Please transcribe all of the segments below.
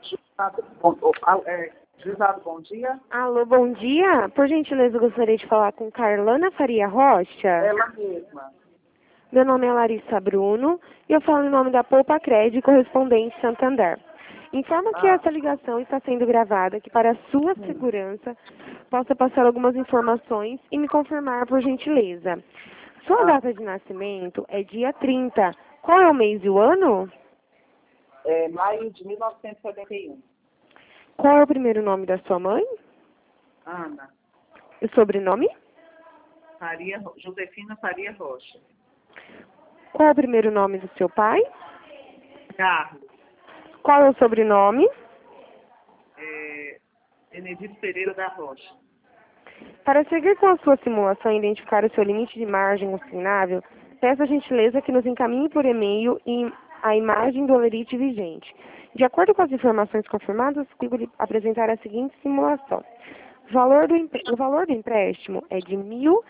Juizado, bom dia. Alô, bom dia. Por gentileza, eu gostaria de falar com Carlana Faria Rocha. Ela mesma. Meu nome é Larissa Bruno e eu falo em nome da Poupa Crédito Correspondente Santander. Informo que essa ligação está sendo gravada, que para a sua segurança possa passar algumas informações e me confirmar, por gentileza. Sua data de nascimento é dia 30. Qual é o mês e o ano? É maio de 1971. Qual é o primeiro nome da sua mãe? Ana. E o sobrenome? Josefina Faria Rocha. Qual é o primeiro nome do seu pai? Carlos. Qual é o sobrenome? Benedito Pereira da Rocha. Para seguir com a sua simulação e identificar o seu limite de margem consignável, peço a gentileza que nos encaminhe por e-mail a imagem do holerite vigente. De acordo com as informações confirmadas, consigo lhe apresentar a seguinte simulação. O valor do empréstimo é de R$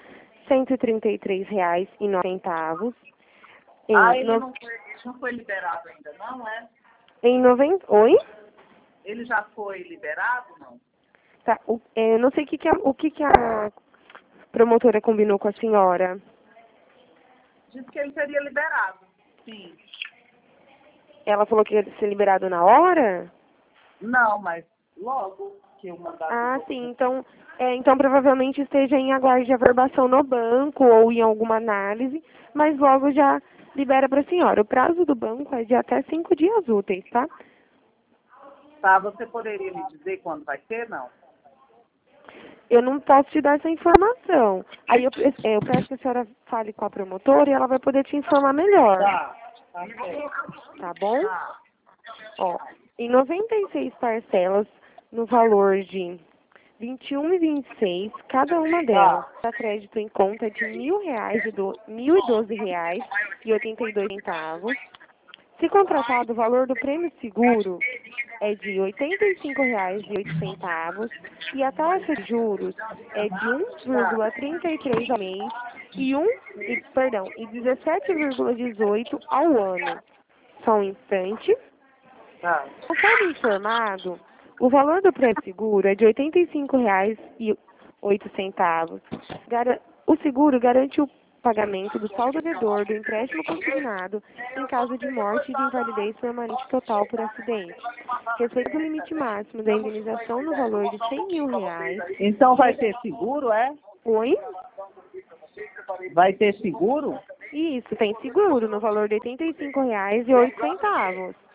1.133,09. Ele não foi liberado ainda, não é? Oi? Ele já foi liberado, não? Tá, eu não sei o que a promotora combinou com a senhora. Disse que ele seria liberado. Sim. Ela falou que ia ser liberado na hora? Não, mas logo que eu mandar. Ah, sim. Então provavelmente esteja em aguardo de averbação no banco ou em alguma análise, mas logo já libera para a senhora. O prazo do banco é de até 5 dias úteis, tá? Tá, você poderia me dizer quando vai ser, não? Eu não posso te dar essa informação. Aí eu peço que a senhora fale com a promotora e ela vai poder te informar melhor. Tá certo. Tá bom? Tá. Ó, em 96 parcelas, no valor de R$ 21,26, cada uma delas, a crédito em conta de R$ 1.012,82. Se contratado, o valor do prêmio seguro é de R$ 85,08 e a taxa de juros é de 1,33 ao mês e 17,18 ao ano. Só um instante. Tá. Conforme informado, o valor do prêmio seguro é de R$ 85,08. O seguro garante o pagamento do saldo devedor do empréstimo consignado em caso de morte e de invalidez permanente total por acidente. Respeito o limite máximo da indenização no valor de R$ 100.000. Então vai ter seguro, é? Oi? Vai ter seguro? Isso, tem seguro no valor de R$ 85,08.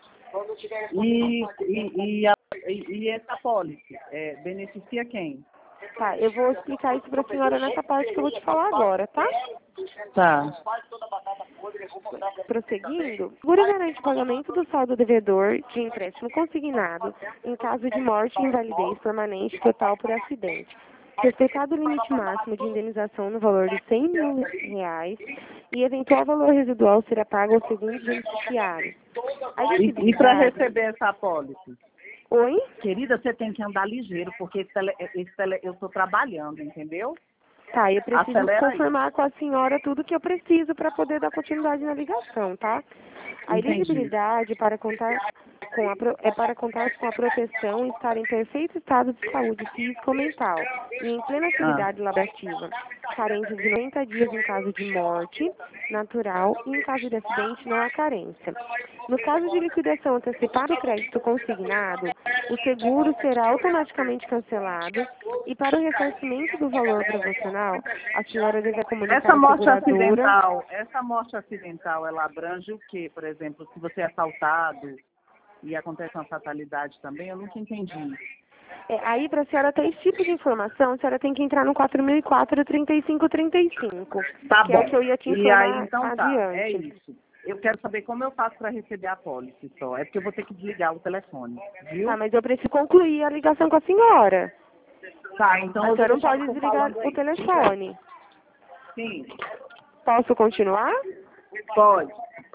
E essa pólice beneficia quem? Tá, eu vou explicar isso para a senhora nessa parte que eu vou te falar agora, tá? Tá. Prosseguindo, o seguro garante o pagamento do saldo devedor de empréstimo consignado em caso de morte e invalidez permanente total por acidente. Respeitado o limite máximo de indenização no valor de R$ 100.000 e eventual valor residual será pago aos seguintes beneficiários. E para receber essa pólice? Oi? Querida, você tem que andar ligeiro, porque eu estou trabalhando, entendeu? Tá, eu preciso Acelera confirmar com a senhora tudo que eu preciso para poder dar continuidade na ligação, tá? A Entendi. elegibilidade para contar com a proteção e estar em perfeito estado de saúde física ou mental e em plena atividade laborativa, carência de 90 dias em caso de morte natural e em caso de acidente não há carência. No caso de liquidação antecipada do crédito consignado, o seguro será automaticamente cancelado e para o ressarcimento do valor proporcional, a senhora deve comunicar Essa morte à seguradora. morte acidental, ela abrange o quê? Por exemplo, se você é assaltado e acontece uma fatalidade também, eu nunca entendi. Aí, para a senhora ter esse tipo de informação, a senhora tem que entrar no 4004-3535, Tá que bom. é o que eu ia te E informar aí, então adiante. é isso. Eu quero saber como eu faço para receber a pólice só. É porque eu vou ter que desligar o telefone, viu? Tá, mas eu preciso concluir a ligação com a senhora. Tá, então A eu vou senhora não deixar pode você desligar falando o aí. telefone. Sim, Posso continuar? pode.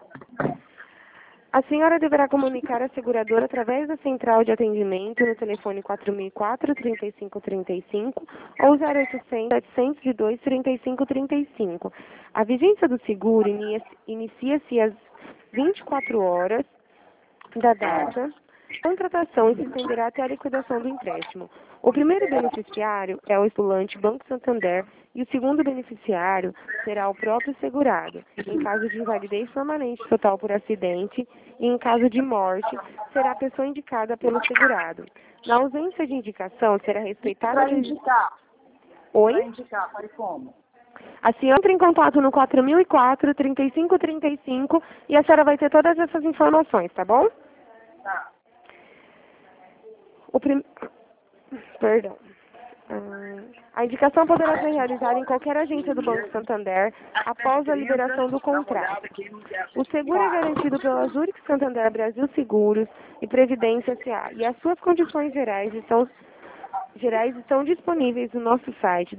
A senhora deverá comunicar a seguradora através da central de atendimento no telefone 4004-3535 ou 0800-702-3535. A vigência do seguro inicia-se às 24 horas da data Contratação e se estenderá até a liquidação do empréstimo. O primeiro beneficiário é o estipulante Banco Santander e o segundo beneficiário será o próprio segurado. Em caso de invalidez permanente total por acidente e em caso de morte, será a pessoa indicada pelo segurado. Na ausência de indicação, será respeitada... Para indicar. Oi? Para indicar, para como? A senhora entra em contato no 4004-3535 e a senhora vai ter todas essas informações, tá bom? Tá. Perdão. A indicação poderá ser realizada em qualquer agência do Banco Santander após a liberação do contrato. O seguro é garantido pela Zurich Santander Brasil Seguros e Previdência S.A. e as suas condições gerais estão disponíveis no nosso site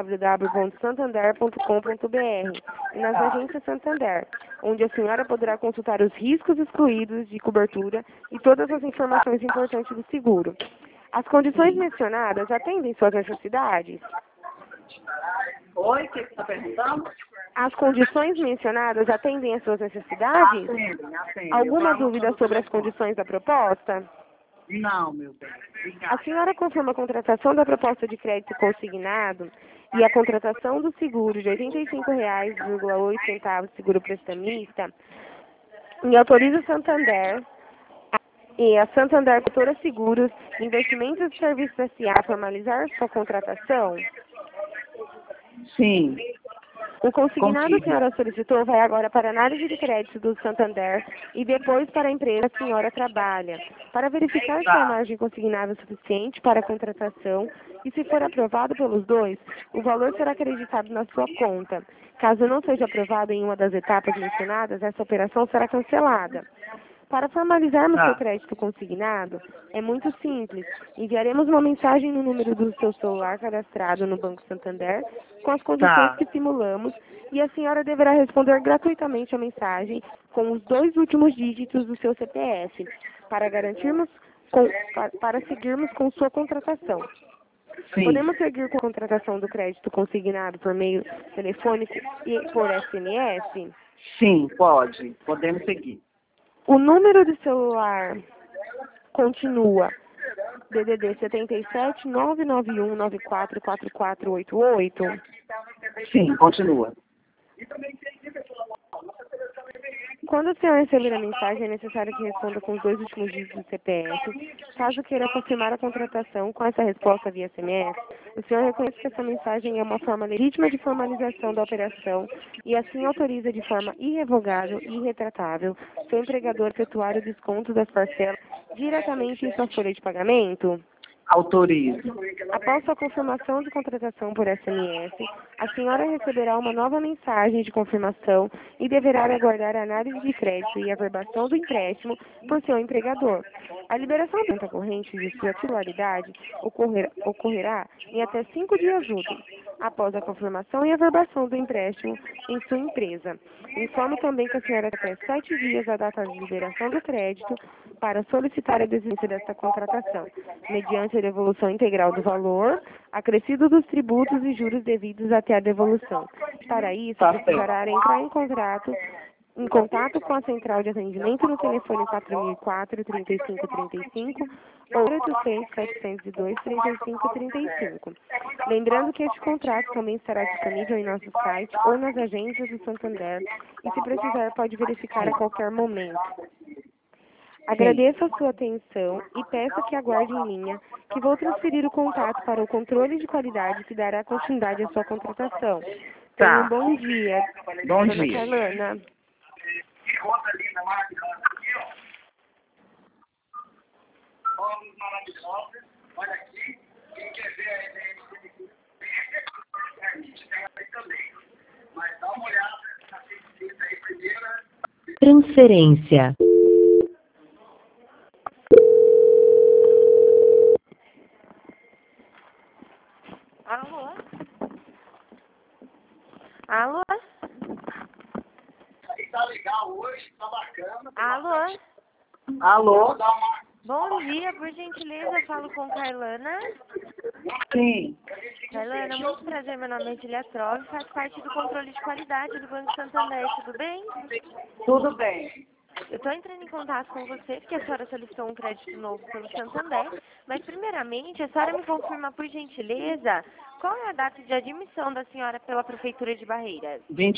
www.santander.com.br e nas agências Santander, onde a senhora poderá consultar os riscos excluídos de cobertura e todas as informações importantes do seguro. As condições mencionadas atendem suas necessidades? Oi, o que você está perguntando? As condições mencionadas atendem às suas necessidades? Atendem. Alguma dúvida sobre as condições da proposta? Não, meu bem. Obrigada. A senhora confirma a contratação da proposta de crédito consignado e a contratação do seguro de R$ 85,08 seguro prestamista e autoriza o Santander e a Santander Corretora Seguros, Investimentos e Serviços S.A. a formalizar sua contratação? Sim. O consignado que a Confirmo. senhora solicitou vai agora para a análise de crédito do Santander e depois para a empresa que a senhora trabalha, para verificar se a margem consignada é suficiente para a contratação e, se for aprovado pelos dois, o valor será acreditado na sua conta. Caso não seja aprovado em uma das etapas mencionadas, essa operação será cancelada. Para formalizarmos seu crédito consignado, é muito simples. Enviaremos uma mensagem no número do seu celular cadastrado no Banco Santander, com as condições que simulamos, e a senhora deverá responder gratuitamente a mensagem com os 2 últimos dígitos do seu CPF, para seguirmos com sua contratação. Sim. Podemos seguir com a contratação do crédito consignado por meio telefônico e por SMS? Sim, pode. Podemos seguir. O número de celular continua DDD 77 991 94 4488. Sim, continua. Quando o senhor receber a mensagem, é necessário que responda com os 2 últimos dígitos do CPF. Caso queira confirmar a contratação com essa resposta via SMS, o senhor reconhece que essa mensagem é uma forma legítima de formalização da operação e assim autoriza de forma irrevogável e irretratável seu empregador efetuar o desconto das parcelas diretamente em sua folha de pagamento? Autorizo. Após sua confirmação de contratação por SMS, a senhora receberá uma nova mensagem de confirmação e deverá aguardar a análise de crédito e a averbação do empréstimo por seu empregador. A liberação da conta corrente de sua titularidade ocorrerá em até 5 dias úteis, após a confirmação e averbação do empréstimo em sua empresa. Informo também que a senhora tem até 7 dias da data de liberação do crédito para solicitar a desistência desta contratação, mediante a devolução integral do valor, acrescido dos tributos e juros devidos até a devolução. Para isso, precisará entrar em contato com a central de atendimento no telefone 4004-3535 ou 800-702-3535. Lembrando que este contrato também estará disponível em nosso site ou nas agências do Santander e, se precisar, pode verificar a qualquer momento. Agradeço a sua atenção e peço que aguarde em linha, que vou transferir o contato para o controle de qualidade que dará continuidade à sua contratação. Tenha um bom dia. Bom Dona dia. Carlana. Olha aqui, quem quer ver a permite também. Mas dá uma olhada na pesquisa aí primeiro. Transferência. Alô? Alô? Aí tá legal hoje, tá bacana. Alô? Alô? Bom dia, por gentileza, eu falo com Carlana. Sim. Carlana, muito prazer, meu nome é Julia Trove, faz parte do controle de qualidade do Banco Santander, tudo bem? Tudo bem. Eu estou entrando em contato com você porque a senhora solicitou um crédito novo pelo Santander, mas primeiramente a senhora me confirma, por gentileza, qual é a data de admissão da senhora pela Prefeitura de Barreiras?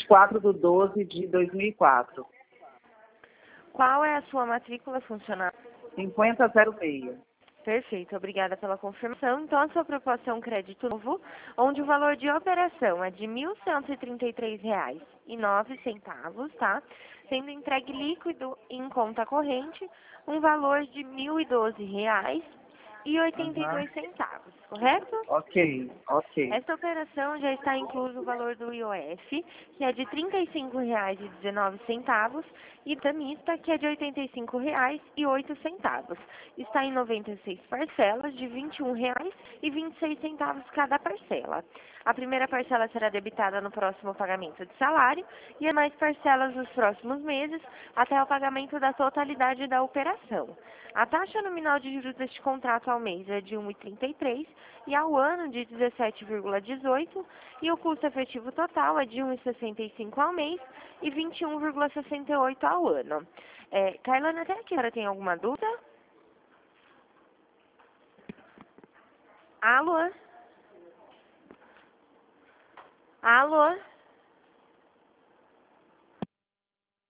24/12/2004. Qual é a sua matrícula funcional? 5006. Perfeito, obrigada pela confirmação. Então, a sua proposta é um crédito novo, onde o valor de operação é de R$ 1.133,09, tá? Sendo entregue líquido em conta corrente, um valor de R$ 1.012,82, correto? Ok. Esta operação já está incluso o valor do IOF, que é de R$ 35,19, e da mista, que é de R$ 85,08. Está em 96 parcelas de R$ 21,26 cada parcela. A primeira parcela será debitada no próximo pagamento de salário e as mais parcelas nos próximos meses, até o pagamento da totalidade da operação. A taxa nominal de juros deste contrato ao mês é de 1,33 e ao ano de 17,18, e o custo efetivo total é de 1,65 ao mês e 21,68 ao ano. Kailane, até aqui a senhora tem alguma dúvida? Alô? Alô?